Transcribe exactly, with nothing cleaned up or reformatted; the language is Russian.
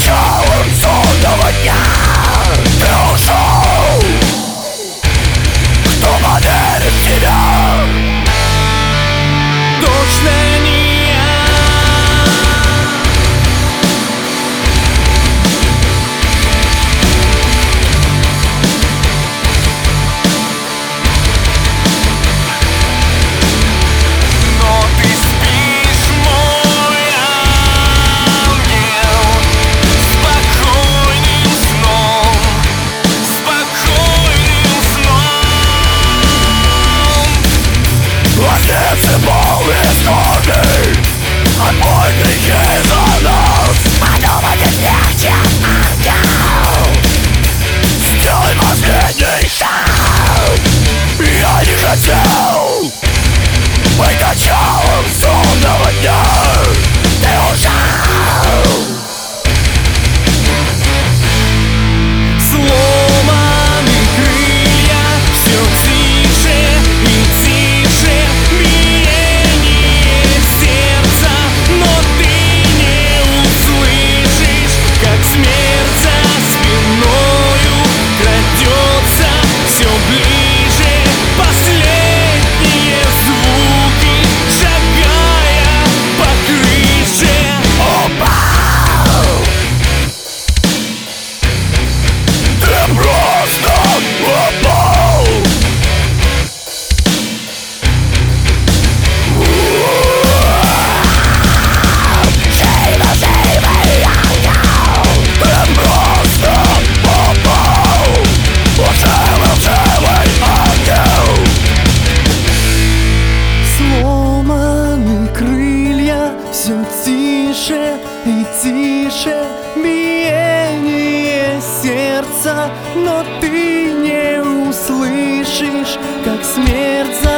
началом сонного дня ты ушел. Кто поверит в тебя? Точно не я. Но ты спишь, мой ангел, спокойным сном, спокойным сном. Латницы полные скорби, от мой грехи за нас. Подумать легче, ангел. Сделай последний шаг. Я не хотел быть началом сонного дня. Ты ушел. Сломаны крылья, все тише и тише биение сердца, но ты не услышишь, как смерть за спиною крадется все ближе. Последние звуки, шагая по крыше. Упал. Ты просто упал. Живо, живый ангел. Ты просто упал. Живый, живый ангел. Сломаны крылья, все тише и тише биение сердца, но ты не услышишь, как смерть за